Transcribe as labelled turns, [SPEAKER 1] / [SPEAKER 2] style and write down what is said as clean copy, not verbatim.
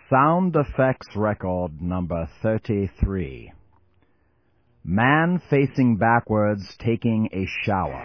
[SPEAKER 1] Sound effects record number 33. Man facing backwards taking a shower.